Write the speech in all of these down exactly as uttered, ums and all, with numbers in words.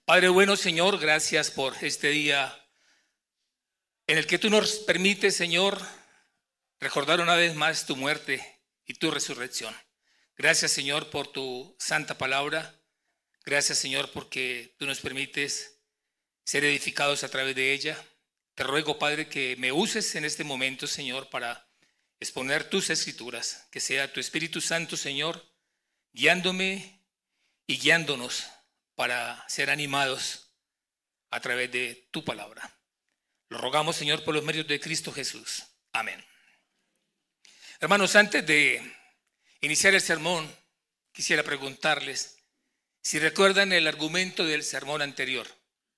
Padre bueno, Señor, gracias por este día en el que tú nos permites, Señor, recordar una vez más tu muerte y tu resurrección. Gracias, Señor, por tu santa palabra. Gracias, Señor, porque tú nos permites ser edificados a través de ella. Te ruego, Padre, que me uses en este momento, Señor, para exponer tus escrituras. Que sea tu Espíritu Santo, Señor, guiándome y guiándonos para ser animados a través de tu palabra. Lo rogamos, Señor, por los medios de Cristo Jesús. Amén. Hermanos, antes de iniciar el sermón, quisiera preguntarles si recuerdan el argumento del sermón anterior.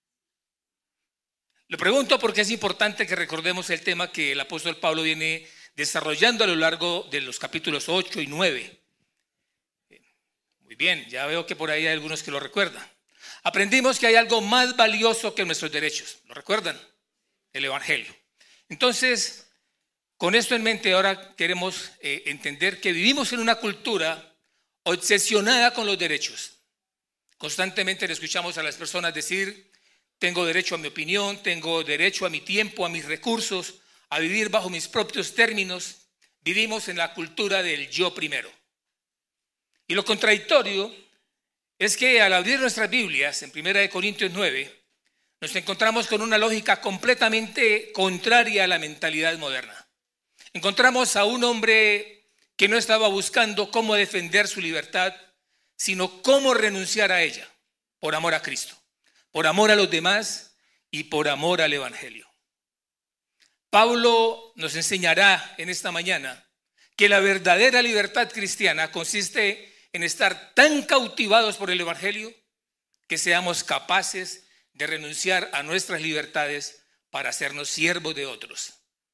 Lo pregunto porque es importante que recordemos el tema que el apóstol Pablo viene desarrollando a lo largo de los capítulos ocho y nueve. Muy bien, ya veo que por ahí hay algunos que lo recuerdan. Aprendimos que hay algo más valioso que nuestros derechos. ¿Lo recuerdan? El Evangelio. Entonces, con esto en mente, ahora queremos eh, entender que vivimos en una cultura obsesionada con los derechos. Constantemente le escuchamos a las personas decir: tengo derecho a mi opinión, tengo derecho a mi tiempo, a mis recursos, a vivir bajo mis propios términos. Vivimos en la cultura del yo primero. Y lo contradictorio es que al abrir nuestras Biblias en primera de Corintios nueve, nos encontramos con una lógica completamente contraria a la mentalidad moderna. Encontramos a un hombre que no estaba buscando cómo defender su libertad, sino cómo renunciar a ella, por amor a Cristo, por amor a los demás y por amor al Evangelio. Pablo nos enseñará en esta mañana que la verdadera libertad cristiana consiste en estar tan cautivados por el Evangelio que seamos capaces de renunciar a nuestras libertades para hacernos siervos de otros,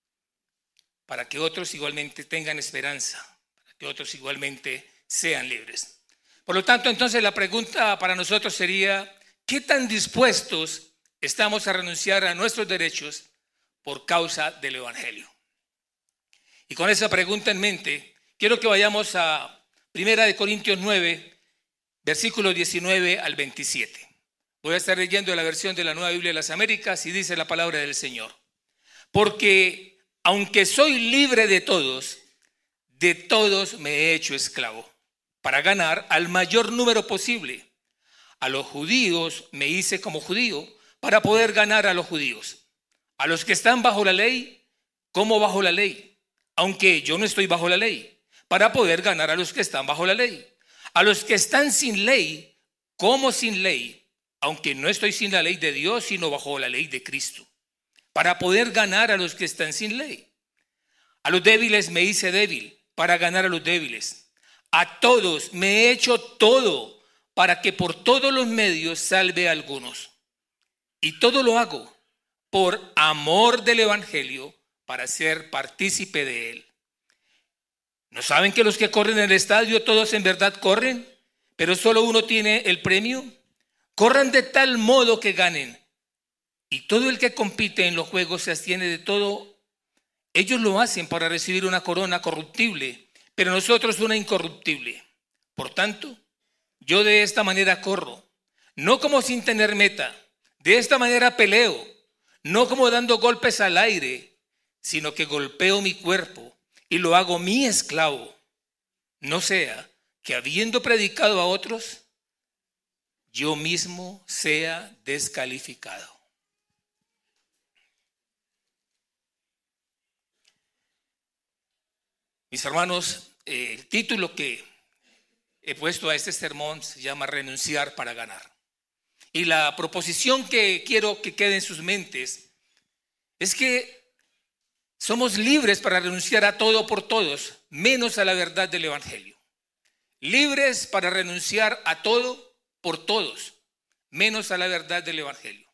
para que otros igualmente tengan esperanza, para que otros igualmente sean libres. Por lo tanto, entonces la pregunta para nosotros sería: ¿qué tan dispuestos estamos a renunciar a nuestros derechos por causa del Evangelio? Y con esa pregunta en mente, quiero que vayamos a primera de Corintios nueve, versículos diecinueve al veintisiete. Voy a estar leyendo la versión de la Nueva Biblia de las Américas y dice la palabra del Señor: porque aunque soy libre de todos, de todos me he hecho esclavo, para ganar al mayor número posible. A los judíos me hice como judío, para poder ganar a los judíos. A los que están bajo la ley, como bajo la ley, aunque yo no estoy bajo la ley, para poder ganar a los que están bajo la ley. A los que están sin ley, como sin ley, aunque no estoy sin la ley de Dios, sino bajo la ley de Cristo, para poder ganar a los que están sin ley. A los débiles me hice débil, para ganar a los débiles. A todos me he hecho todo, para que por todos los medios salve a algunos. Y todo lo hago por amor del Evangelio, para ser partícipe de él. ¿No saben que los que corren en el estadio todos en verdad corren, pero solo uno tiene el premio? Corran de tal modo que ganen. Y todo el que compite en los juegos se abstiene de todo. Ellos lo hacen para recibir una corona corruptible, pero nosotros una incorruptible. Por tanto, yo de esta manera corro, no como sin tener meta. De esta manera peleo, no como dando golpes al aire, sino que golpeo mi cuerpo y lo hago mi esclavo. No sea que habiendo predicado a otros, yo mismo sea descalificado. Mis hermanos, eh, el título que he puesto a este sermón se llama Renunciar para ganar. Y la proposición que quiero que quede en sus mentes es que somos libres para renunciar a todo por todos, menos a la verdad del Evangelio. Libres para renunciar a todo por todos, menos a la verdad del Evangelio.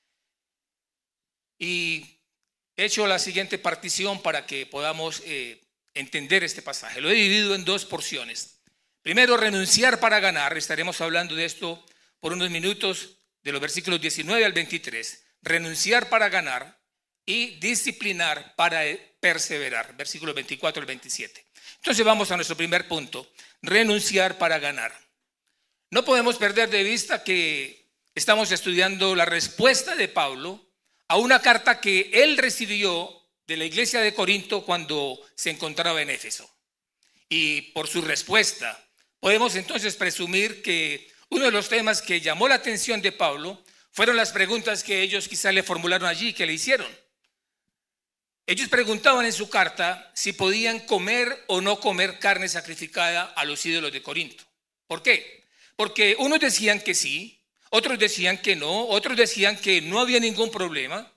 Y he hecho la siguiente partición para que podamos eh, entender este pasaje. Lo he dividido en dos porciones. Primero, renunciar para ganar. Estaremos hablando de esto por unos minutos, de los versículos diecinueve al veintitrés. Renunciar para ganar y disciplinar para perseverar. Versículos veinticuatro al veintisiete. Entonces vamos a nuestro primer punto. Renunciar para ganar. No podemos perder de vista que estamos estudiando la respuesta de Pablo a una carta que él recibió de la iglesia de Corinto cuando se encontraba en Éfeso. Y por su respuesta podemos entonces presumir que uno de los temas que llamó la atención de Pablo fueron las preguntas que ellos quizás le formularon allí, que le hicieron. Ellos preguntaban en su carta si podían comer o no comer carne sacrificada a los ídolos de Corinto. ¿Por qué? Porque unos decían que sí, otros decían que no, otros decían que no había ningún problema,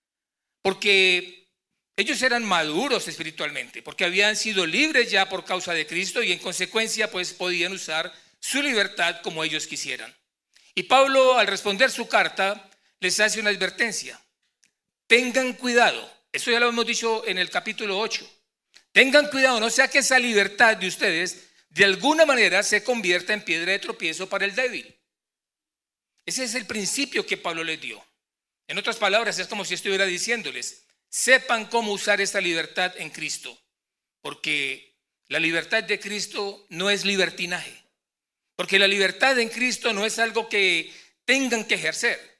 porque ellos eran maduros espiritualmente, porque habían sido libres ya por causa de Cristo y en consecuencia pues podían usar su libertad como ellos quisieran. Y Pablo, al responder su carta, les hace una advertencia. Tengan cuidado. Eso ya lo hemos dicho en el capítulo ocho. Tengan cuidado, no sea que esa libertad de ustedes de alguna manera se convierta en piedra de tropiezo para el débil. Ese es el principio que Pablo les dio. En otras palabras, es como si estuviera diciéndoles, sepan cómo usar esta libertad en Cristo, porque la libertad de Cristo no es libertinaje, porque la libertad en Cristo no es algo que tengan que ejercer,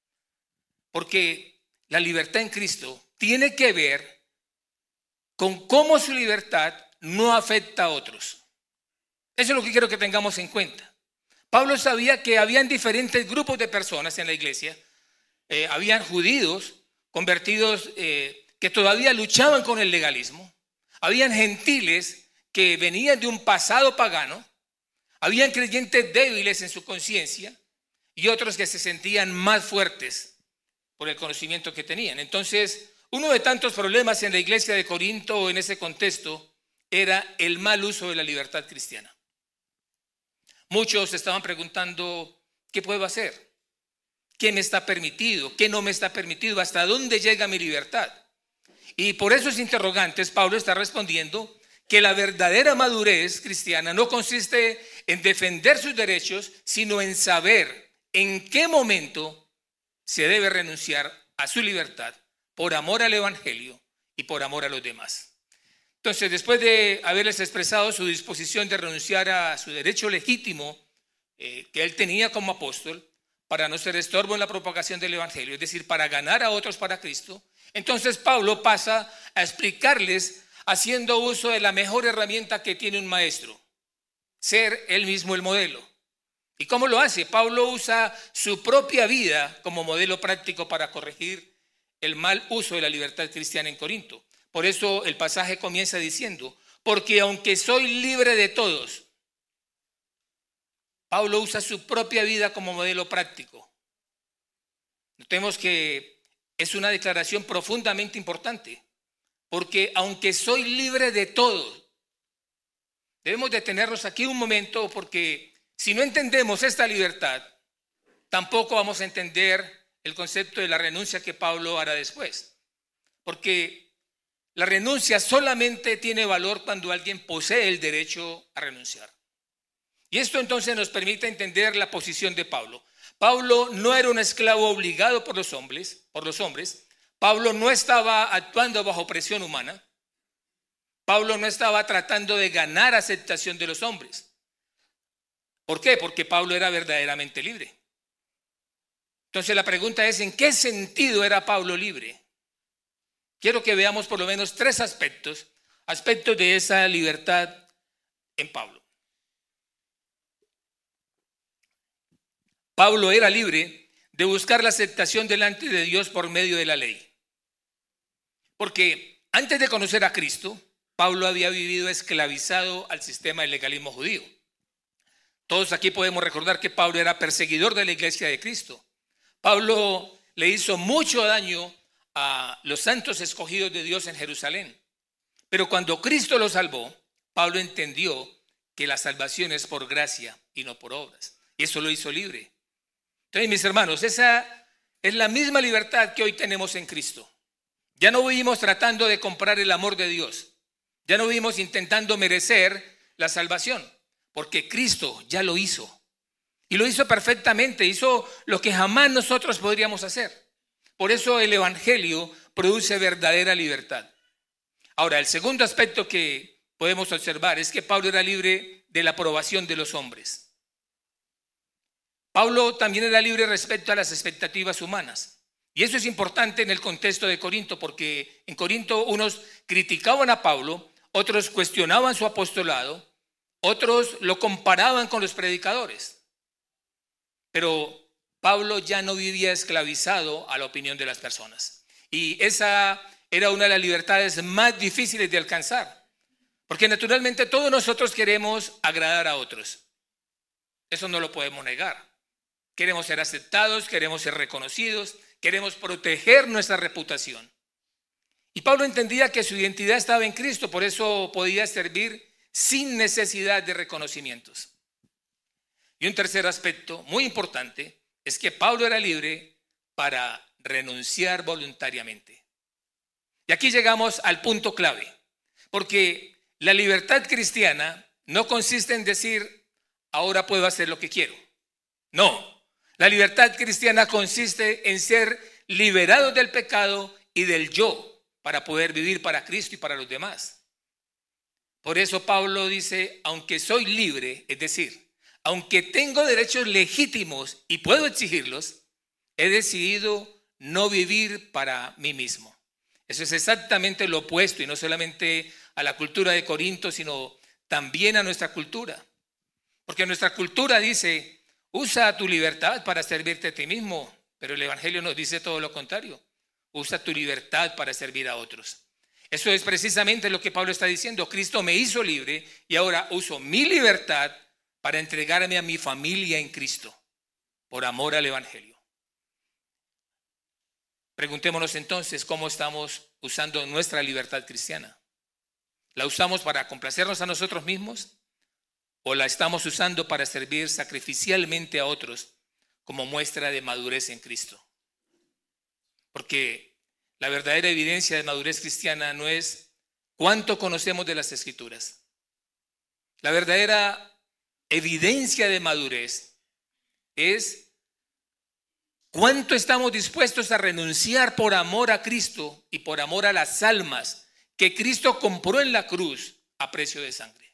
porque la libertad en Cristo tiene que ver con cómo su libertad no afecta a otros. Eso es lo que quiero que tengamos en cuenta. Pablo sabía que habían diferentes grupos de personas en la iglesia. Eh, habían judíos convertidos eh, que todavía luchaban con el legalismo. Habían gentiles que venían de un pasado pagano. Habían creyentes débiles en su conciencia y otros que se sentían más fuertes por el conocimiento que tenían. Entonces, uno de tantos problemas en la iglesia de Corinto en ese contexto era el mal uso de la libertad cristiana. Muchos estaban preguntando, ¿qué puedo hacer? ¿Qué me está permitido? ¿Qué no me está permitido? ¿Hasta dónde llega mi libertad? Y por esos interrogantes Pablo está respondiendo que la verdadera madurez cristiana no consiste en defender sus derechos, sino en saber en qué momento se debe renunciar a su libertad por amor al evangelio y por amor a los demás. Entonces, después de haberles expresado su disposición de renunciar a su derecho legítimo eh, que él tenía como apóstol para no ser estorbo en la propagación del evangelio, es decir, para ganar a otros para Cristo, entonces Pablo pasa a explicarles haciendo uso de la mejor herramienta que tiene un maestro, ser él mismo el modelo. ¿Y cómo lo hace? Pablo usa su propia vida como modelo práctico para corregir el mal uso de la libertad cristiana en Corinto. Por eso el pasaje comienza diciendo, porque aunque soy libre de todos, Pablo usa su propia vida como modelo práctico. Notemos que es una declaración profundamente importante, porque aunque soy libre de todos, debemos detenernos aquí un momento, porque si no entendemos esta libertad, tampoco vamos a entender el concepto de la renuncia que Pablo hará después. Porque la renuncia solamente tiene valor cuando alguien posee el derecho a renunciar. Y esto entonces nos permite entender la posición de Pablo. Pablo no era un esclavo obligado por los hombres, por los hombres. Pablo no estaba actuando bajo presión humana. Pablo no estaba tratando de ganar aceptación de los hombres. ¿Por qué? Porque Pablo era verdaderamente libre. Entonces la pregunta es, ¿en qué sentido era Pablo libre? Quiero que veamos por lo menos tres aspectos, aspectos de esa libertad en Pablo. Pablo era libre de buscar la aceptación delante de Dios por medio de la ley. Porque antes de conocer a Cristo, Pablo había vivido esclavizado al sistema del legalismo judío. Todos aquí podemos recordar que Pablo era perseguidor de la iglesia de Cristo. Pablo le hizo mucho daño a los santos escogidos de Dios en Jerusalén. Pero cuando Cristo lo salvó, Pablo entendió que la salvación es por gracia y no por obras. Y eso lo hizo libre. Entonces, mis hermanos, esa es la misma libertad que hoy tenemos en Cristo. Ya no vivimos tratando de comprar el amor de Dios. Ya no vivimos intentando merecer la salvación, porque Cristo ya lo hizo. Y lo hizo perfectamente, hizo lo que jamás nosotros podríamos hacer. Por eso el evangelio produce verdadera libertad. Ahora, el segundo aspecto que podemos observar es que Pablo era libre de la aprobación de los hombres. Pablo también era libre respecto a las expectativas humanas. Y eso es importante en el contexto de Corinto, porque en Corinto unos criticaban a Pablo, otros cuestionaban su apostolado, otros lo comparaban con los predicadores. Pero Pablo ya no vivía esclavizado a la opinión de las personas. Y esa era una de las libertades más difíciles de alcanzar. Porque naturalmente todos nosotros queremos agradar a otros. Eso no lo podemos negar. Queremos ser aceptados, queremos ser reconocidos, queremos proteger nuestra reputación. Y Pablo entendía que su identidad estaba en Cristo, por eso podía servir sin necesidad de reconocimientos. Y un tercer aspecto muy importante es que Pablo era libre para renunciar voluntariamente. Y aquí llegamos al punto clave, porque la libertad cristiana no consiste en decir, ahora puedo hacer lo que quiero. No. La libertad cristiana consiste en ser liberados del pecado y del yo para poder vivir para Cristo y para los demás. Por eso Pablo dice, aunque soy libre, es decir, aunque tengo derechos legítimos y puedo exigirlos, he decidido no vivir para mí mismo. Eso es exactamente lo opuesto, y no solamente a la cultura de Corinto, sino también a nuestra cultura. Porque nuestra cultura dice, usa tu libertad para servirte a ti mismo, pero el Evangelio nos dice todo lo contrario. Usa tu libertad para servir a otros. Eso es precisamente lo que Pablo está diciendo. Cristo me hizo libre y ahora uso mi libertad para entregarme a mi familia en Cristo, por amor al Evangelio. Preguntémonos entonces cómo estamos usando nuestra libertad cristiana. ¿La usamos para complacernos a nosotros mismos? ¿O la estamos usando para servir sacrificialmente a otros como muestra de madurez en Cristo? Porque la verdadera evidencia de madurez cristiana no es cuánto conocemos de las Escrituras. La verdadera evidencia de madurez es cuánto estamos dispuestos a renunciar por amor a Cristo y por amor a las almas que Cristo compró en la cruz a precio de sangre.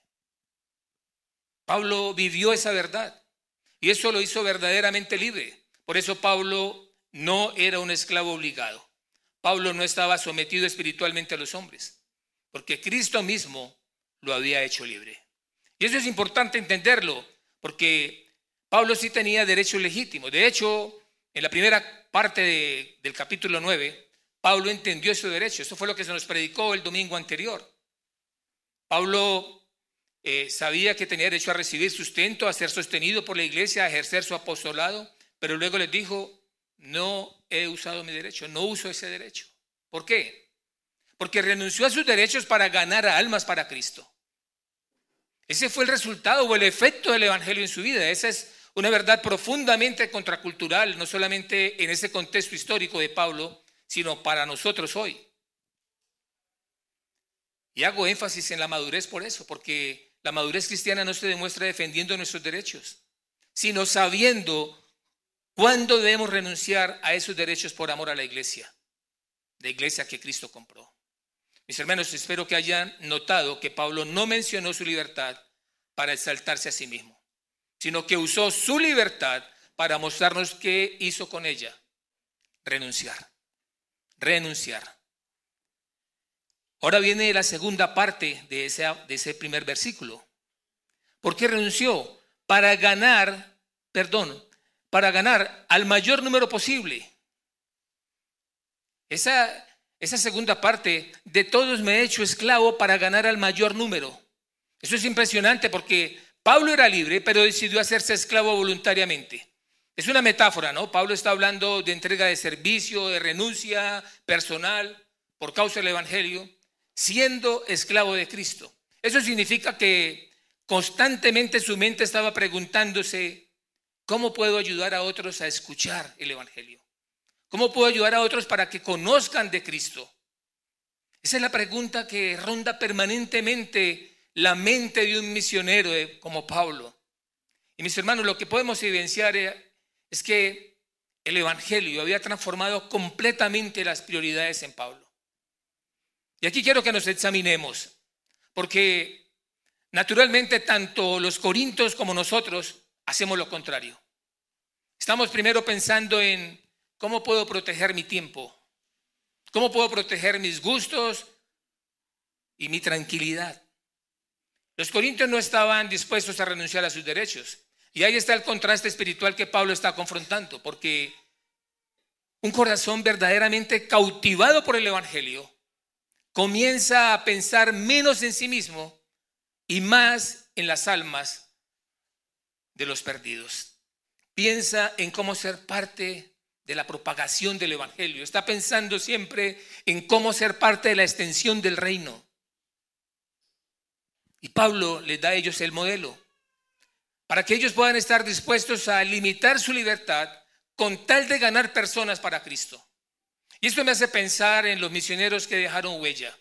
Pablo vivió esa verdad y eso lo hizo verdaderamente libre. Por eso Pablo no era un esclavo obligado. Pablo no estaba sometido espiritualmente a los hombres, porque Cristo mismo lo había hecho libre. Y eso es importante entenderlo, porque Pablo sí tenía derechos legítimos. De hecho, en la primera parte de, del capítulo nueve, Pablo entendió ese derecho. Eso fue lo que se nos predicó el domingo anterior. Pablo Eh, sabía que tenía derecho a recibir sustento, a ser sostenido por la iglesia, a ejercer su apostolado, pero luego les dijo, no he usado mi derecho, no uso ese derecho. ¿Por qué? Porque renunció a sus derechos para ganar a almas para Cristo. Ese fue el resultado o el efecto del Evangelio en su vida. Esa es una verdad profundamente contracultural, no solamente en ese contexto histórico de Pablo, sino para nosotros hoy. Y hago énfasis en la madurez por eso, porque la madurez cristiana no se demuestra defendiendo nuestros derechos, sino sabiendo cuándo debemos renunciar a esos derechos por amor a la iglesia, la iglesia que Cristo compró. Mis hermanos, espero que hayan notado que Pablo no mencionó su libertad para exaltarse a sí mismo, sino que usó su libertad para mostrarnos qué hizo con ella. Renunciar, renunciar. Ahora viene la segunda parte de ese, de ese primer versículo. ¿Por qué renunció? Para ganar, perdón, para ganar al mayor número posible. Esa, esa segunda parte, de todos me he hecho esclavo para ganar al mayor número. Eso es impresionante porque Pablo era libre, pero decidió hacerse esclavo voluntariamente. Es una metáfora, ¿no? Pablo está hablando de entrega de servicio, de renuncia personal por causa del Evangelio, siendo esclavo de Cristo. Eso significa que constantemente su mente estaba preguntándose, ¿cómo puedo ayudar a otros a escuchar el Evangelio? ¿Cómo puedo ayudar a otros para que conozcan de Cristo? Esa es la pregunta que ronda permanentemente la mente de un misionero como Pablo. Y mis hermanos, lo que podemos evidenciar es que el Evangelio había transformado completamente las prioridades en Pablo. Y aquí quiero que nos examinemos, porque naturalmente tanto los corintios como nosotros hacemos lo contrario. Estamos primero pensando en cómo puedo proteger mi tiempo, cómo puedo proteger mis gustos y mi tranquilidad. Los corintios no estaban dispuestos a renunciar a sus derechos. Y ahí está el contraste espiritual que Pablo está confrontando, porque un corazón verdaderamente cautivado por el evangelio comienza a pensar menos en sí mismo y más en las almas de los perdidos. Piensa en cómo ser parte de la propagación del evangelio. Está pensando siempre en cómo ser parte de la extensión del reino. Y Pablo les da a ellos el modelo para que ellos puedan estar dispuestos a limitar su libertad con tal de ganar personas para Cristo. Y esto me hace pensar en los misioneros que dejaron huella.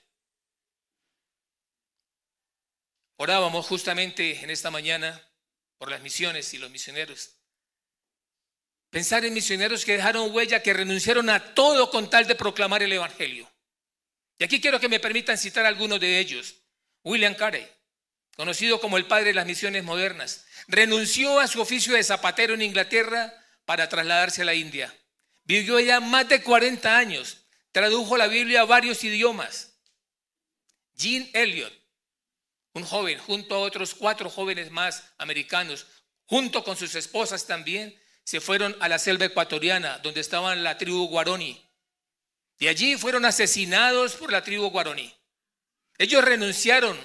Orábamos justamente en esta mañana por las misiones y los misioneros. Pensar en misioneros que dejaron huella, que renunciaron a todo con tal de proclamar el evangelio. Y aquí quiero que me permitan citar a algunos de ellos. William Carey, conocido como el padre de las misiones modernas, renunció a su oficio de zapatero en Inglaterra para trasladarse a la India. Vivió ya más de cuarenta años, tradujo la Biblia a varios idiomas. Jean Elliot, un joven, junto a otros cuatro jóvenes más americanos, junto con sus esposas también, se fueron a la selva ecuatoriana, donde estaba la tribu Guarani. Y allí fueron asesinados por la tribu Guarani. Ellos renunciaron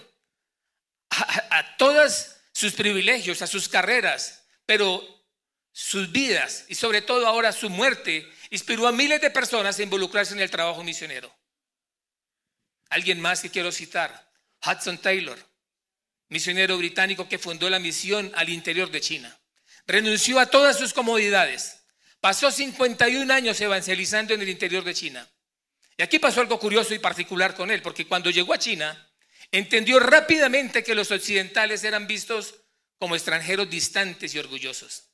a, a todos sus privilegios, a sus carreras, pero sus vidas y sobre todo ahora su muerte inspiró a miles de personas a involucrarse en el trabajo misionero. Alguien más que quiero citar, Hudson Taylor, misionero británico que fundó la misión al interior de China. Renunció a todas sus comodidades. Pasó cincuenta y un años evangelizando en el interior de China. Y aquí pasó algo curioso y particular con él, porque cuando llegó a China, entendió rápidamente que los occidentales eran vistos como extranjeros distantes y orgullosos.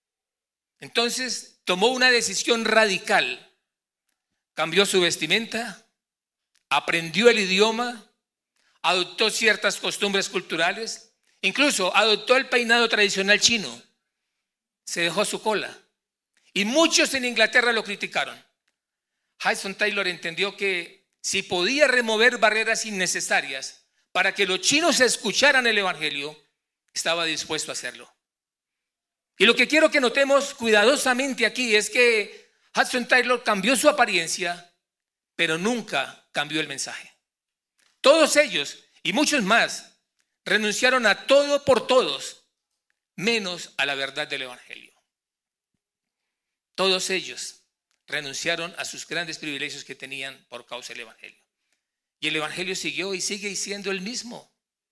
Entonces tomó una decisión radical. Cambió su vestimenta, aprendió el idioma, adoptó ciertas costumbres culturales, incluso adoptó el peinado tradicional chino. Se dejó su cola. Y muchos en Inglaterra lo criticaron. Hudson Taylor entendió que si podía remover barreras innecesarias para que los chinos escucharan el evangelio, estaba dispuesto a hacerlo. Y lo que quiero que notemos cuidadosamente aquí es que Hudson Taylor cambió su apariencia, pero nunca cambió el mensaje. Todos ellos y muchos más renunciaron a todo por todos, menos a la verdad del evangelio. Todos ellos renunciaron a sus grandes privilegios que tenían por causa del evangelio. Y el evangelio siguió y sigue siendo el mismo.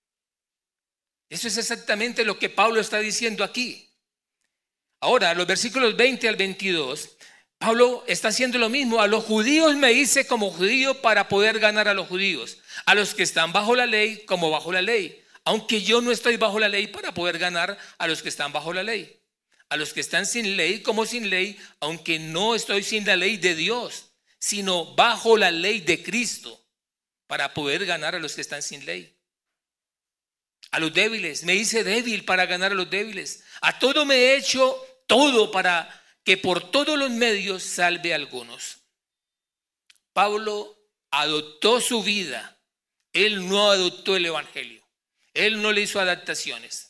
Eso es exactamente lo que Pablo está diciendo aquí. Ahora, los versículos veinte al veintidós, Pablo está haciendo lo mismo. A los judíos me hice como judío para poder ganar a los judíos. A los que están bajo la ley como bajo la ley. Aunque yo no estoy bajo la ley para poder ganar a los que están bajo la ley. A los que están sin ley como sin ley, aunque no estoy sin la ley de Dios, sino bajo la ley de Cristo, para poder ganar a los que están sin ley. A los débiles, me hice débil para ganar a los débiles. A todo me he hecho todo para que por todos los medios salve a algunos. Pablo adoptó su vida. Él no adoptó el evangelio. Él no le hizo adaptaciones.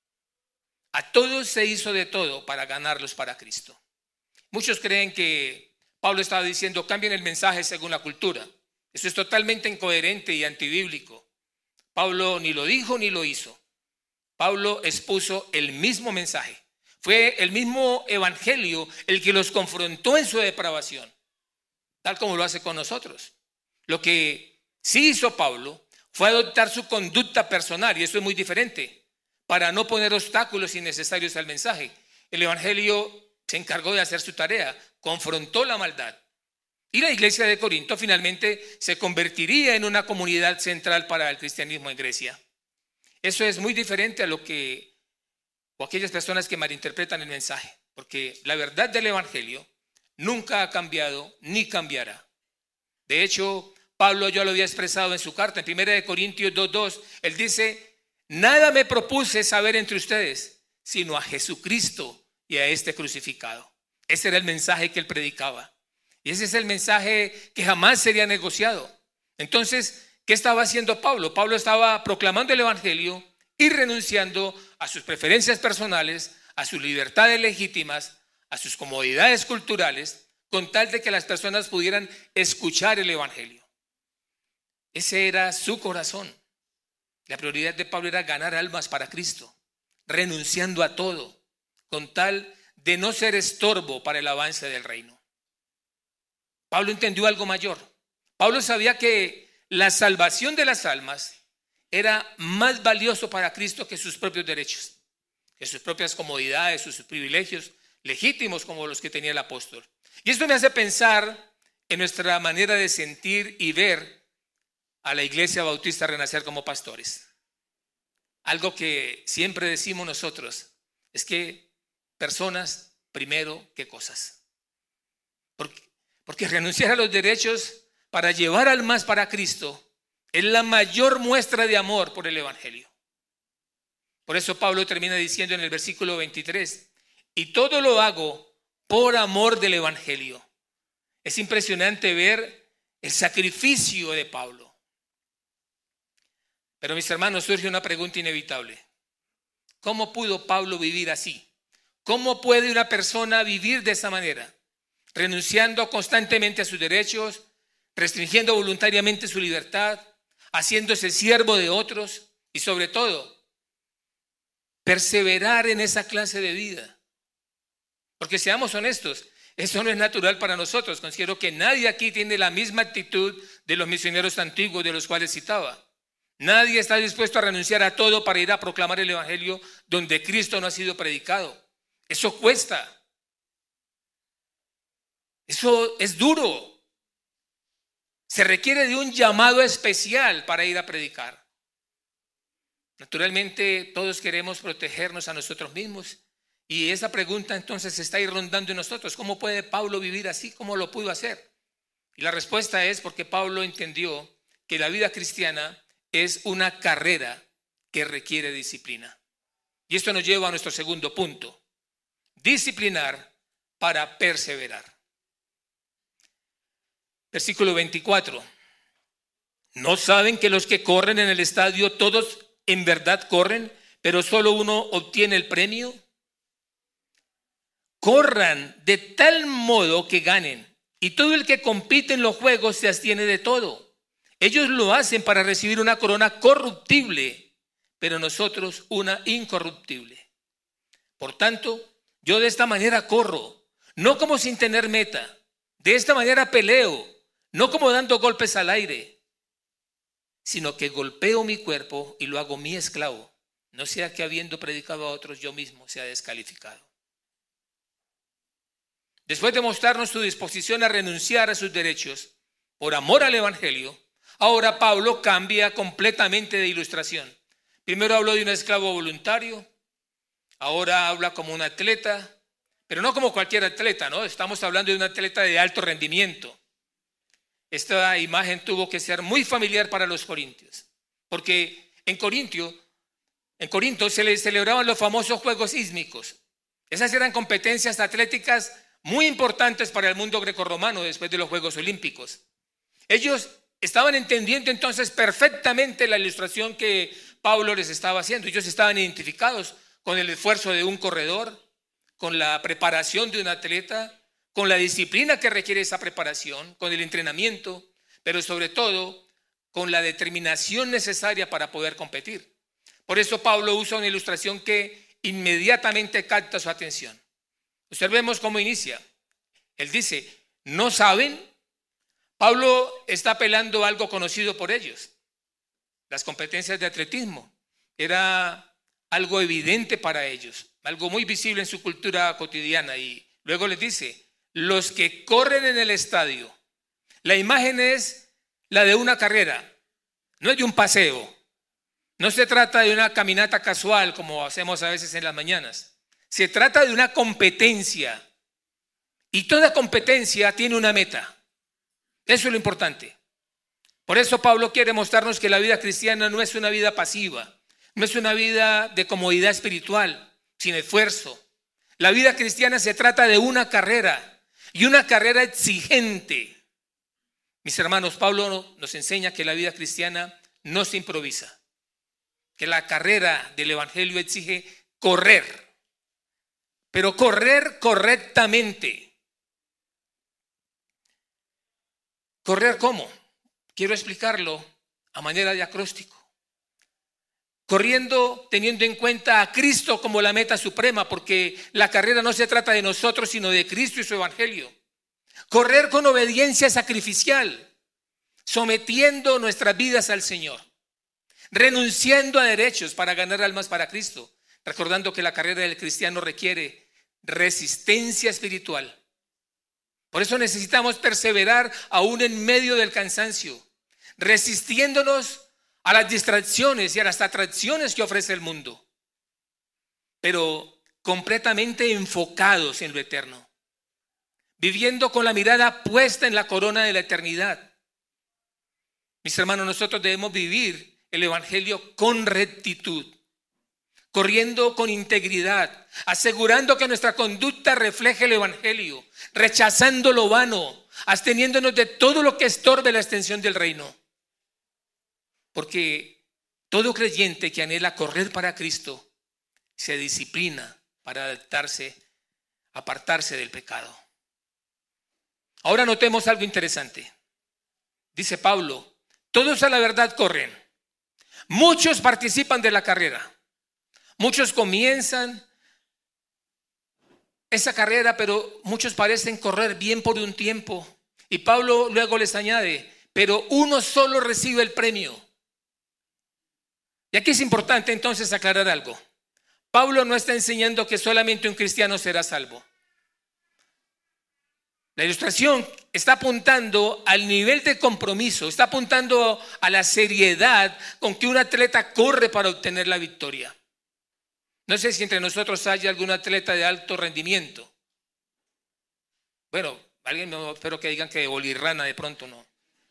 A todos se hizo de todo para ganarlos para Cristo. Muchos creen que Pablo estaba diciendo cambien el mensaje según la cultura. Eso es totalmente incoherente y antibíblico. Pablo ni lo dijo ni lo hizo. Pablo expuso el mismo mensaje. Fue el mismo evangelio el que los confrontó en su depravación, tal como lo hace con nosotros. Lo que sí hizo Pablo fue adoptar su conducta personal, y eso es muy diferente, para no poner obstáculos innecesarios al mensaje. El evangelio se encargó de hacer su tarea, confrontó la maldad. Y la iglesia de Corinto finalmente se convertiría en una comunidad central para el cristianismo en Grecia. Eso es muy diferente a lo que, o aquellas personas que malinterpretan el mensaje, porque la verdad del evangelio nunca ha cambiado ni cambiará. De hecho, Pablo ya lo había expresado en su carta, en primera de Corintios dos dos, él dice: nada me propuse saber entre ustedes, sino a Jesucristo y a este crucificado. Ese era el mensaje que él predicaba. Y ese es el mensaje que jamás sería negociado. Entonces, ¿qué estaba haciendo Pablo? Pablo estaba proclamando el evangelio y renunciando a sus preferencias personales, a sus libertades legítimas, a sus comodidades culturales, con tal de que las personas pudieran escuchar el evangelio. Ese era su corazón. La prioridad de Pablo era ganar almas para Cristo, renunciando a todo, con tal de no ser estorbo para el avance del reino. Pablo entendió algo mayor. Pablo sabía que la salvación de las almas era más valioso para Cristo que sus propios derechos, que sus propias comodidades, sus privilegios legítimos como los que tenía el apóstol. Y esto me hace pensar en nuestra manera de sentir y ver a la Iglesia Bautista Renacer como pastores. Algo que siempre decimos nosotros es que personas primero que cosas. Porque, porque renunciar a los derechos para llevar almas para Cristo es la mayor muestra de amor por el evangelio. Por eso Pablo termina diciendo en el versículo veintitrés, y todo lo hago por amor del evangelio. Es impresionante ver el sacrificio de Pablo. Pero mis hermanos, surge una pregunta inevitable. ¿Cómo pudo Pablo vivir así? ¿Cómo puede una persona vivir de esa manera? Renunciando constantemente a sus derechos, restringiendo voluntariamente su libertad, haciéndose siervo de otros y sobre todo, perseverar en esa clase de vida. Porque seamos honestos, eso no es natural para nosotros. Considero que nadie aquí tiene la misma actitud de los misioneros antiguos de los cuales citaba. Nadie está dispuesto a renunciar a todo para ir a proclamar el evangelio donde Cristo no ha sido predicado. Eso cuesta. Eso es duro. Se requiere de un llamado especial para ir a predicar. Naturalmente, todos queremos protegernos a nosotros mismos. Y esa pregunta entonces está ahí rondando en nosotros. ¿Cómo puede Pablo vivir así? ¿Cómo lo pudo hacer? Y la respuesta es porque Pablo entendió que la vida cristiana es una carrera que requiere disciplina. Y esto nos lleva a nuestro segundo punto. Disciplinar para perseverar. Versículo veinticuatro. ¿No saben que los que corren en el estadio todos en verdad corren, pero solo uno obtiene el premio? Corran de tal modo que ganen, y todo el que compite en los juegos se abstiene de todo. Ellos lo hacen para recibir una corona corruptible, pero nosotros una incorruptible. Por tanto, yo de esta manera corro, no como sin tener meta. De esta manera peleo, no como dando golpes al aire, sino que golpeo mi cuerpo y lo hago mi esclavo, no sea que habiendo predicado a otros yo mismo sea descalificado. Después de mostrarnos su disposición a renunciar a sus derechos por amor al evangelio, ahora Pablo cambia completamente de ilustración. Primero habló de un esclavo voluntario, ahora habla como un atleta, pero no como cualquier atleta, ¿no? Estamos hablando de un atleta de alto rendimiento. Esta imagen tuvo que ser muy familiar para los corintios, porque en Corintio, en Corinto se les celebraban los famosos Juegos Ísmicos. Esas eran competencias atléticas muy importantes para el mundo grecorromano después de los Juegos Olímpicos. Ellos estaban entendiendo entonces perfectamente la ilustración que Pablo les estaba haciendo. Ellos estaban identificados con el esfuerzo de un corredor, con la preparación de un atleta, con la disciplina que requiere esa preparación, con el entrenamiento, pero sobre todo con la determinación necesaria para poder competir. Por eso Pablo usa una ilustración que inmediatamente capta su atención. Observemos cómo inicia. Él dice, ¿no saben? Pablo está apelando a algo conocido por ellos. Las competencias de atletismo. Era algo evidente para ellos, algo muy visible en su cultura cotidiana. Y luego les dice, los que corren en el estadio. La imagen es la de una carrera, no es de un paseo. No se trata de una caminata casual como hacemos a veces en las mañanas. Se trata de una competencia. Y toda competencia tiene una meta. Eso es lo importante. Por eso Pablo quiere mostrarnos que la vida cristiana no es una vida pasiva, no es una vida de comodidad espiritual, sin esfuerzo. La vida cristiana se trata de una carrera, y una carrera exigente. Mis hermanos, Pablo nos enseña que la vida cristiana no se improvisa, que la carrera del evangelio exige correr, pero correr correctamente. ¿Correr cómo? Quiero explicarlo a manera de acróstico. Corriendo teniendo en cuenta a Cristo como la meta suprema, porque la carrera no se trata de nosotros, sino de Cristo y su evangelio. Correr con obediencia sacrificial, sometiendo nuestras vidas al Señor, renunciando a derechos para ganar almas para Cristo, recordando que la carrera del cristiano requiere resistencia espiritual. Por eso necesitamos perseverar aún en medio del cansancio, resistiéndonos a las distracciones y a las atracciones que ofrece el mundo, pero completamente enfocados en lo eterno, viviendo con la mirada puesta en la corona de la eternidad. Mis hermanos, nosotros debemos vivir el evangelio con rectitud, corriendo con integridad, asegurando que nuestra conducta refleje el evangelio, rechazando lo vano, absteniéndonos de todo lo que estorbe la extensión del reino. Porque todo creyente que anhela correr para Cristo se disciplina para adaptarse, apartarse del pecado. Ahora notemos algo interesante. Dice Pablo, todos a la verdad corren. Muchos participan de la carrera. Muchos comienzan esa carrera, pero muchos parecen correr bien por un tiempo. Y Pablo luego les añade, pero uno solo recibe el premio. Y aquí es importante entonces aclarar algo. Pablo no está enseñando que solamente un cristiano será salvo. La ilustración está apuntando al nivel de compromiso, está apuntando a la seriedad con que un atleta corre para obtener la victoria. No sé si entre nosotros hay algún atleta de alto rendimiento. Bueno, alguien no, espero que digan que bolirrana de pronto no.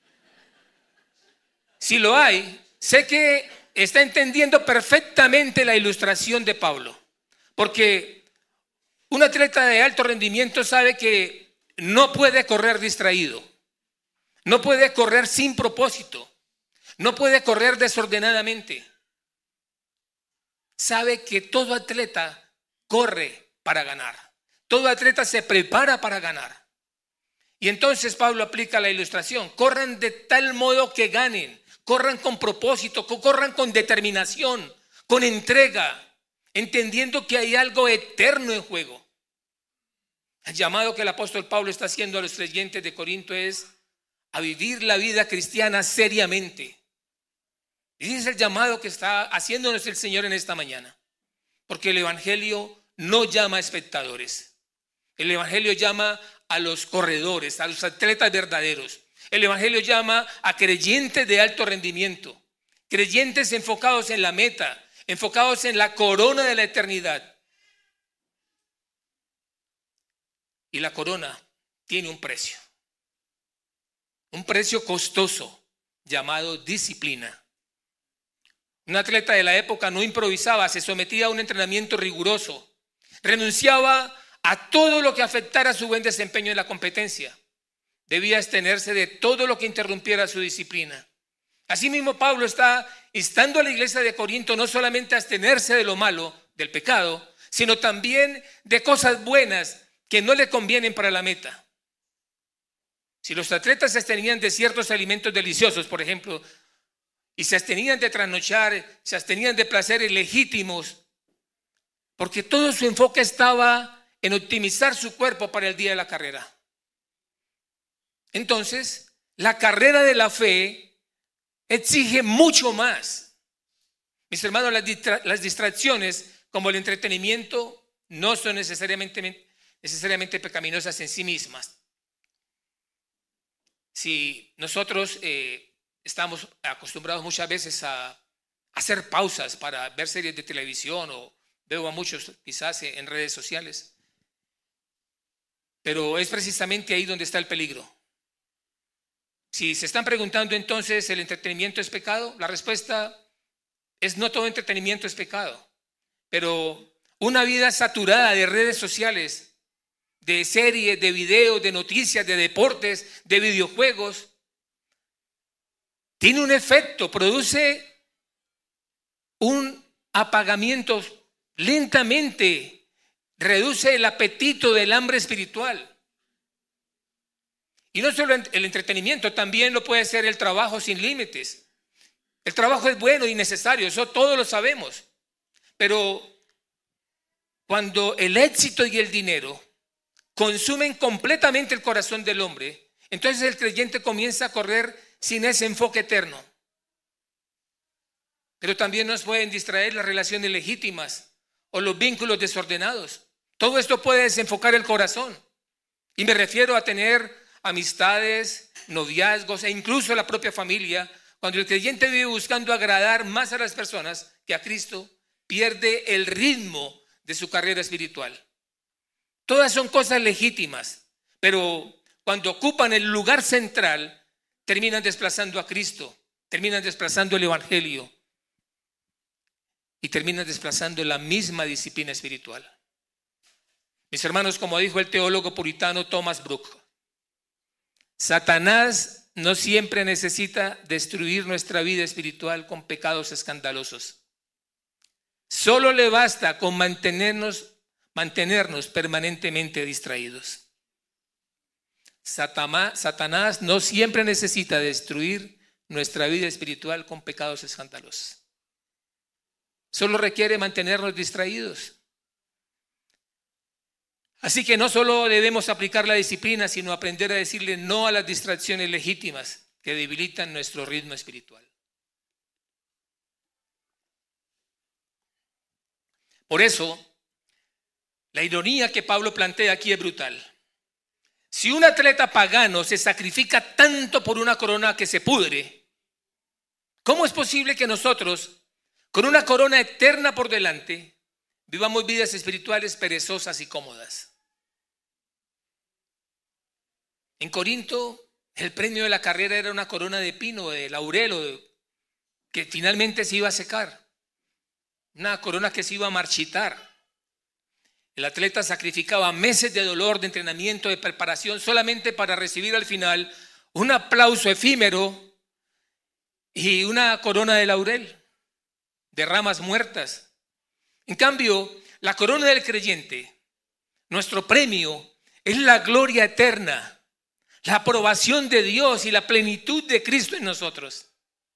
Si lo hay, sé que está entendiendo perfectamente la ilustración de Pablo, porque un atleta de alto rendimiento sabe que no puede correr distraído, no puede correr sin propósito, no puede correr desordenadamente. Sabe que todo atleta corre para ganar, todo atleta se prepara para ganar. Y entonces Pablo aplica la ilustración: corran de tal modo que ganen, corran con propósito, corran con determinación, con entrega, entendiendo que hay algo eterno en juego. El llamado que el apóstol Pablo está haciendo a los creyentes de Corinto es a vivir la vida cristiana seriamente. Y ese es el llamado que está haciéndonos el Señor en esta mañana. Porque el evangelio no llama a espectadores. El evangelio llama a los corredores, a los atletas verdaderos. El evangelio llama a creyentes de alto rendimiento, creyentes enfocados en la meta, enfocados en la corona de la eternidad. Y la corona tiene un precio, un precio costoso llamado disciplina. Un atleta de la época no improvisaba, se sometía a un entrenamiento riguroso, renunciaba a todo lo que afectara su buen desempeño en la competencia. Debía abstenerse de todo lo que interrumpiera su disciplina. Asimismo, Pablo está instando a la iglesia de Corinto no solamente a abstenerse de lo malo, del pecado, sino también de cosas buenas que no le convienen para la meta. Si los atletas se abstenían de ciertos alimentos deliciosos, por ejemplo, y se abstenían de trasnochar, se abstenían de placeres legítimos, porque todo su enfoque estaba en optimizar su cuerpo para el día de la carrera. Entonces, la carrera de la fe exige mucho más. Mis hermanos, las, distra- las distracciones como el entretenimiento no son necesariamente, necesariamente pecaminosas en sí mismas. Si nosotros eh, estamos acostumbrados muchas veces a hacer pausas para ver series de televisión, o veo a muchos quizás en redes sociales, pero es precisamente ahí donde está el peligro. Si se están preguntando entonces, ¿el entretenimiento es pecado? La respuesta es no todo entretenimiento es pecado, pero una vida saturada de redes sociales, de series, de videos, de noticias, de deportes, de videojuegos, tiene un efecto, produce un apagamiento lentamente, reduce el apetito del hambre espiritual. Y no solo el entretenimiento, también lo puede ser el trabajo sin límites. El trabajo es bueno y necesario, eso todos lo sabemos. Pero cuando el éxito y el dinero consumen completamente el corazón del hombre, entonces el creyente comienza a correr sin ese enfoque eterno. Pero también nos pueden distraer las relaciones legítimas o los vínculos desordenados. Todo esto puede desenfocar el corazón. Y me refiero a tener amistades, noviazgos e incluso la propia familia. Cuando el creyente vive buscando agradar más a las personas que a Cristo, pierde el ritmo de su carrera espiritual. Todas son cosas legítimas, pero cuando ocupan el lugar central, terminan desplazando a Cristo, terminan desplazando el Evangelio y terminan desplazando la misma disciplina espiritual. Mis hermanos, como dijo el teólogo puritano Thomas Brooke, Satanás no siempre necesita destruir nuestra vida espiritual con pecados escandalosos. Solo le basta con mantenernos, mantenernos permanentemente distraídos. Satanás no siempre necesita destruir nuestra vida espiritual con pecados escandalosos. Solo requiere mantenernos distraídos. Así que no solo debemos aplicar la disciplina, sino aprender a decirle no a las distracciones legítimas que debilitan nuestro ritmo espiritual. Por eso, la ironía que Pablo plantea aquí es brutal. Si un atleta pagano se sacrifica tanto por una corona que se pudre, ¿cómo es posible que nosotros, con una corona eterna por delante, vivamos vidas espirituales perezosas y cómodas? En Corinto, el premio de la carrera era una corona de pino, de laurel, que finalmente se iba a secar. Una corona que se iba a marchitar. El atleta sacrificaba meses de dolor, de entrenamiento, de preparación, solamente para recibir al final un aplauso efímero y una corona de laurel, de ramas muertas. En cambio, la corona del creyente, nuestro premio, es la gloria eterna, la aprobación de Dios y la plenitud de Cristo en nosotros.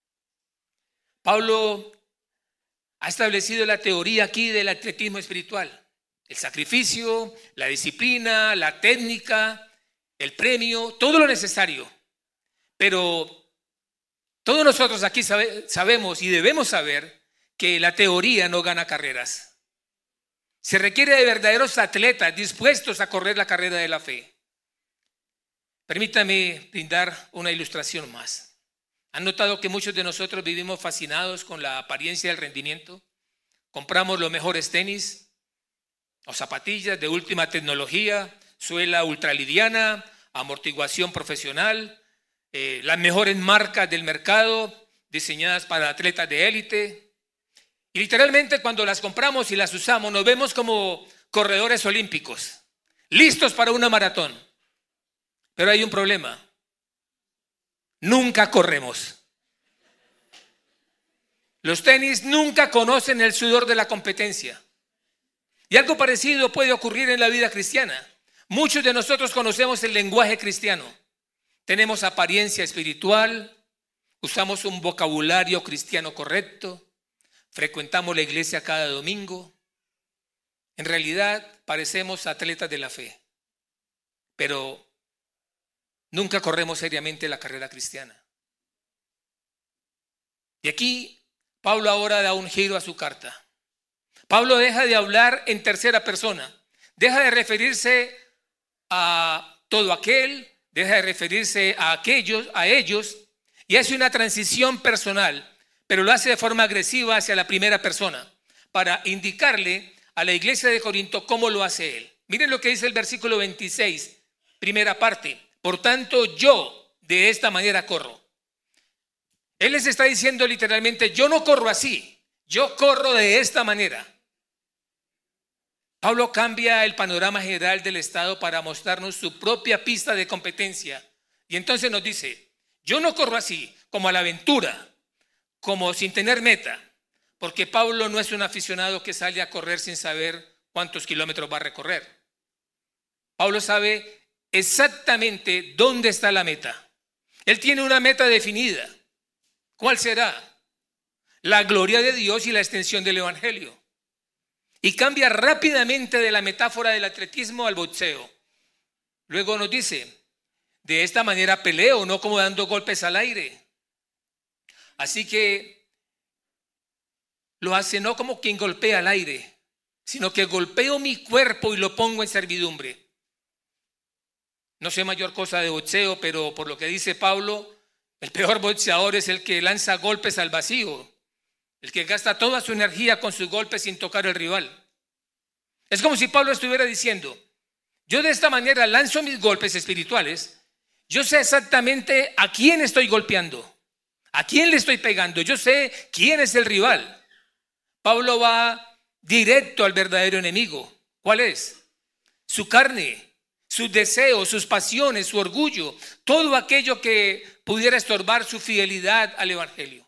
Pablo ha establecido la teoría aquí del atletismo espiritual. El sacrificio, la disciplina, la técnica, el premio, todo lo necesario. Pero todos nosotros aquí sabe, sabemos y debemos saber que la teoría no gana carreras. Se requiere de verdaderos atletas dispuestos a correr la carrera de la fe. Permítame brindar una ilustración más. ¿Han notado que muchos de nosotros vivimos fascinados con la apariencia del rendimiento? Compramos los mejores tenis o zapatillas de última tecnología, suela ultraliviana, amortiguación profesional, eh, las mejores marcas del mercado diseñadas para atletas de élite. Y literalmente cuando las compramos y las usamos nos vemos como corredores olímpicos, listos para una maratón. Pero hay un problema. Nunca corremos. Los tenis nunca conocen el sudor de la competencia. Y algo parecido puede ocurrir en la vida cristiana. Muchos de nosotros conocemos el lenguaje cristiano. Tenemos apariencia espiritual, usamos un vocabulario cristiano correcto, frecuentamos la iglesia cada domingo. En realidad parecemos atletas de la fe, pero nunca corremos seriamente la carrera cristiana. Y aquí Pablo ahora da un giro a su carta. Pablo deja de hablar en tercera persona, deja de referirse a todo aquel, deja de referirse a aquellos, a ellos, y hace una transición personal, pero lo hace de forma agresiva hacia la primera persona, para indicarle a la iglesia de Corinto cómo lo hace él. Miren lo que dice el versículo veintiséis, primera parte. Por tanto, yo de esta manera corro. Él les está diciendo literalmente, yo no corro así, yo corro de esta manera. Pablo cambia el panorama general del Estado para mostrarnos su propia pista de competencia. Y entonces nos dice, yo no corro así, como a la aventura, como sin tener meta, porque Pablo no es un aficionado que sale a correr sin saber cuántos kilómetros va a recorrer. Pablo sabe exactamente dónde está la meta. Él tiene una meta definida. ¿Cuál será? La gloria de Dios y la extensión del evangelio. Y cambia rápidamente de la metáfora del atletismo al boxeo. Luego nos dice, de esta manera peleo, no como dando golpes al aire. Así que lo hace no como quien golpea al aire, sino que golpeo mi cuerpo y lo pongo en servidumbre. No sé mayor cosa de boxeo, pero por lo que dice Pablo, el peor boxeador es el que lanza golpes al vacío, el que gasta toda su energía con sus golpes sin tocar al rival. Es como si Pablo estuviera diciendo, yo de esta manera lanzo mis golpes espirituales, yo sé exactamente a quién estoy golpeando, a quién le estoy pegando, yo sé quién es el rival. Pablo va directo al verdadero enemigo. ¿Cuál es? Su carne, sus deseos, sus pasiones, su orgullo, todo aquello que pudiera estorbar su fidelidad al evangelio.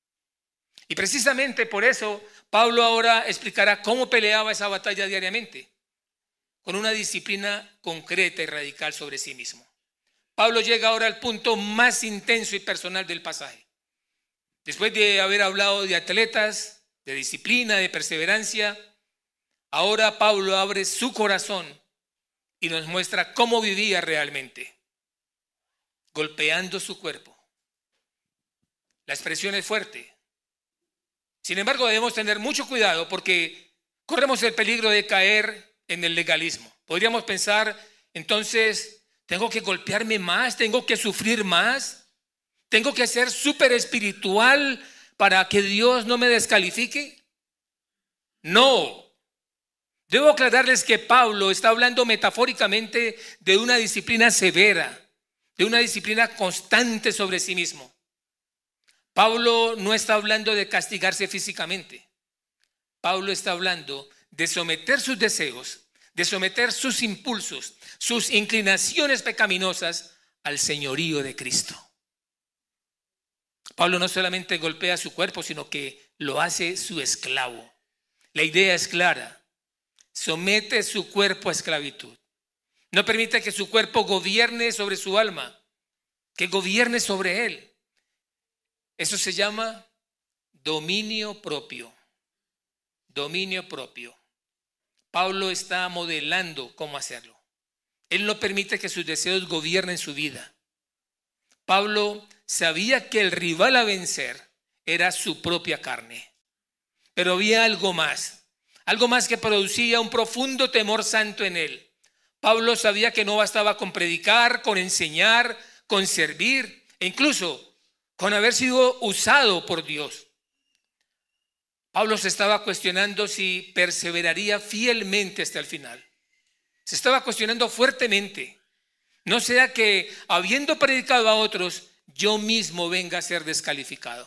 Y precisamente por eso Pablo ahora explicará cómo peleaba esa batalla diariamente, con una disciplina concreta y radical sobre sí mismo. Pablo llega ahora al punto más intenso y personal del pasaje. Después de haber hablado de atletas, de disciplina, de perseverancia, ahora Pablo abre su corazón y nos muestra cómo vivía realmente, golpeando su cuerpo. La expresión es fuerte. Sin embargo, debemos tener mucho cuidado porque corremos el peligro de caer en el legalismo. Podríamos pensar, entonces, ¿tengo que golpearme más? ¿Tengo que sufrir más? ¿Tengo que ser súper espiritual para que Dios no me descalifique? No. Debo aclararles que Pablo está hablando metafóricamente de una disciplina severa, de una disciplina constante sobre sí mismo. Pablo no está hablando de castigarse físicamente. Pablo está hablando de someter sus deseos, de someter sus impulsos, sus inclinaciones pecaminosas al señorío de Cristo. Pablo no solamente golpea su cuerpo, sino que lo hace su esclavo. La idea es clara. Somete su cuerpo a esclavitud. No permite que su cuerpo gobierne sobre su alma, que gobierne sobre él. Eso se llama dominio propio. Dominio propio. Pablo está modelando cómo hacerlo. Él no permite que sus deseos gobiernen su vida. Pablo sabía que el rival a vencer era su propia carne. Pero había algo más. Algo más que producía un profundo temor santo en él. Pablo sabía que no bastaba con predicar, con enseñar, con servir e incluso con haber sido usado por Dios. Pablo se estaba cuestionando si perseveraría fielmente hasta el final. Se estaba cuestionando fuertemente. No sea que, habiendo predicado a otros, yo mismo venga a ser descalificado.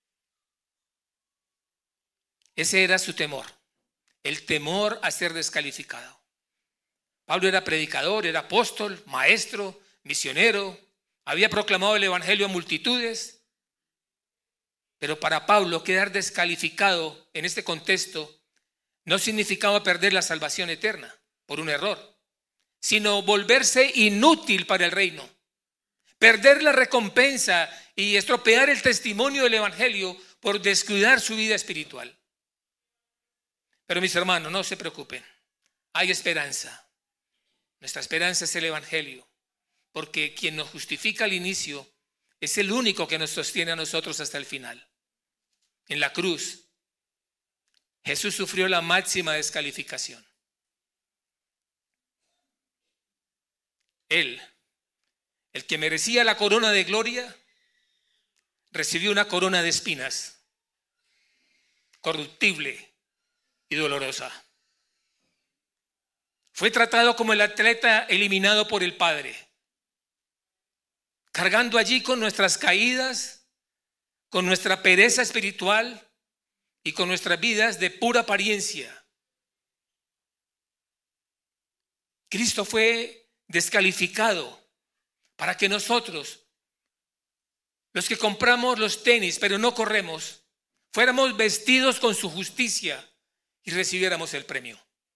Ese era su temor, el temor a ser descalificado. Pablo era predicador, era apóstol, maestro, misionero, había proclamado el evangelio a multitudes. Pero para Pablo quedar descalificado en este contexto no significaba perder la salvación eterna por un error, sino volverse inútil para el reino, perder la recompensa y estropear el testimonio del evangelio por descuidar su vida espiritual. Pero mis hermanos, no se preocupen, hay esperanza. Nuestra esperanza es el evangelio, porque quien nos justifica al inicio es el único que nos sostiene a nosotros hasta el final. En la cruz, Jesús sufrió la máxima descalificación. Él, el que merecía la corona de gloria, recibió una corona de espinas, corruptible y dolorosa. Fue tratado como el atleta eliminado por el Padre, cargando allí con nuestras caídas, con nuestra pereza espiritual y con nuestras vidas de pura apariencia. Cristo fue descalificado para que nosotros, los que compramos los tenis pero no corremos, fuéramos vestidos con su justicia y recibiéramos el premio.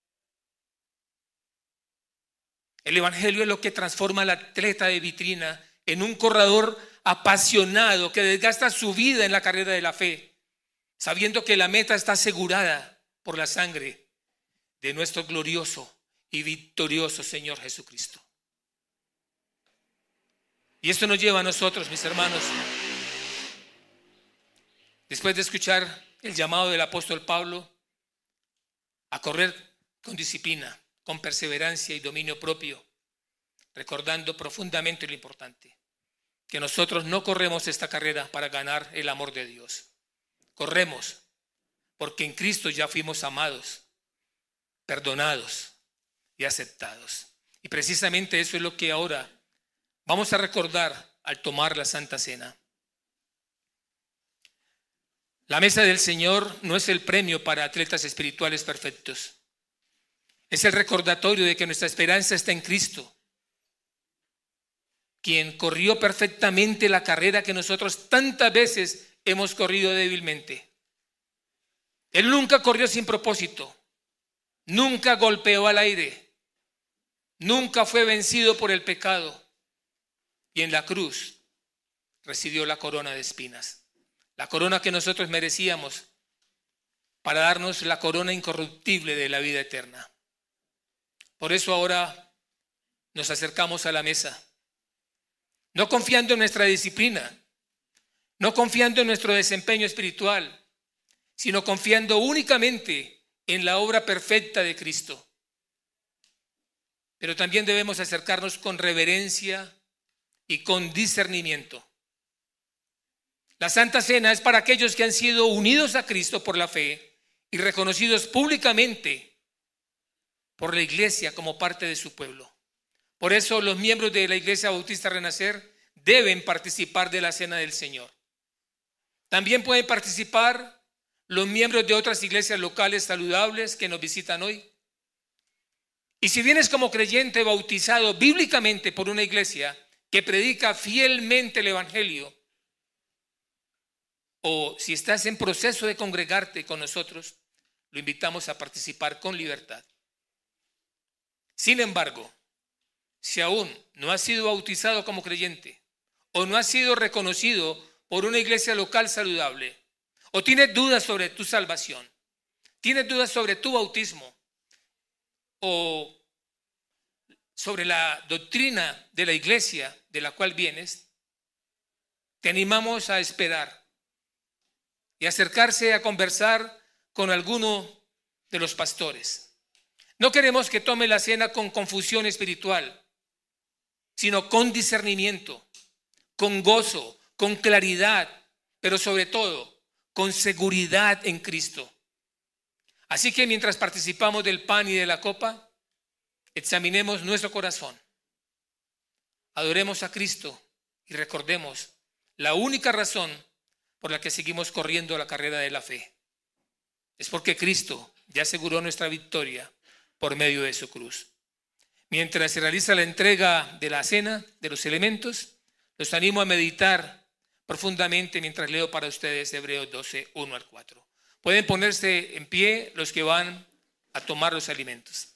El evangelio es lo que transforma al atleta de vitrina en un corredor apasionado que desgasta su vida en la carrera de la fe, sabiendo que la meta está asegurada por la sangre de nuestro glorioso y victorioso Señor Jesucristo. Y esto nos lleva a nosotros, mis hermanos, después de escuchar el llamado del apóstol Pablo, a correr con disciplina, con perseverancia y dominio propio, recordando profundamente lo importante, que nosotros no corremos esta carrera para ganar el amor de Dios. Corremos porque en Cristo ya fuimos amados, perdonados y aceptados. Y precisamente eso es lo que ahora vamos a recordar al tomar la Santa Cena. La mesa del Señor no es el premio para atletas espirituales perfectos. Es el recordatorio de que nuestra esperanza está en Cristo, quien corrió perfectamente la carrera que nosotros tantas veces hemos corrido débilmente. Él nunca corrió sin propósito, nunca golpeó al aire, nunca fue vencido por el pecado y en la cruz recibió la corona de espinas, la corona que nosotros merecíamos para darnos la corona incorruptible de la vida eterna. Por eso ahora nos acercamos a la mesa, no confiando en nuestra disciplina, no confiando en nuestro desempeño espiritual, sino confiando únicamente en la obra perfecta de Cristo. Pero también debemos acercarnos con reverencia y con discernimiento. La Santa Cena es para aquellos que han sido unidos a Cristo por la fe y reconocidos públicamente por la iglesia como parte de su pueblo. Por eso los miembros de la Iglesia Bautista Renacer deben participar de la Cena del Señor. También pueden participar los miembros de otras iglesias locales saludables que nos visitan hoy. Y si vienes como creyente bautizado bíblicamente por una iglesia que predica fielmente el evangelio, o si estás en proceso de congregarte con nosotros, lo invitamos a participar con libertad. Sin embargo, si aún no has sido bautizado como creyente o no has sido reconocido por una iglesia local saludable, o tienes dudas sobre tu salvación, tienes dudas sobre tu bautismo o sobre la doctrina de la iglesia de la cual vienes, te animamos a esperar y acercarse a conversar con alguno de los pastores. No queremos que tome la cena con confusión espiritual, sino con discernimiento, con gozo, con claridad, pero sobre todo con seguridad en Cristo. Así que mientras participamos del pan y de la copa, examinemos nuestro corazón, adoremos a Cristo y recordemos la única razón por la que seguimos corriendo la carrera de la fe. Es porque Cristo ya aseguró nuestra victoria por medio de su cruz. Mientras se realiza la entrega de la cena, de los elementos, los animo a meditar profundamente mientras leo para ustedes Hebreos doce, uno al cuatro. Pueden ponerse en pie los que van a tomar los alimentos.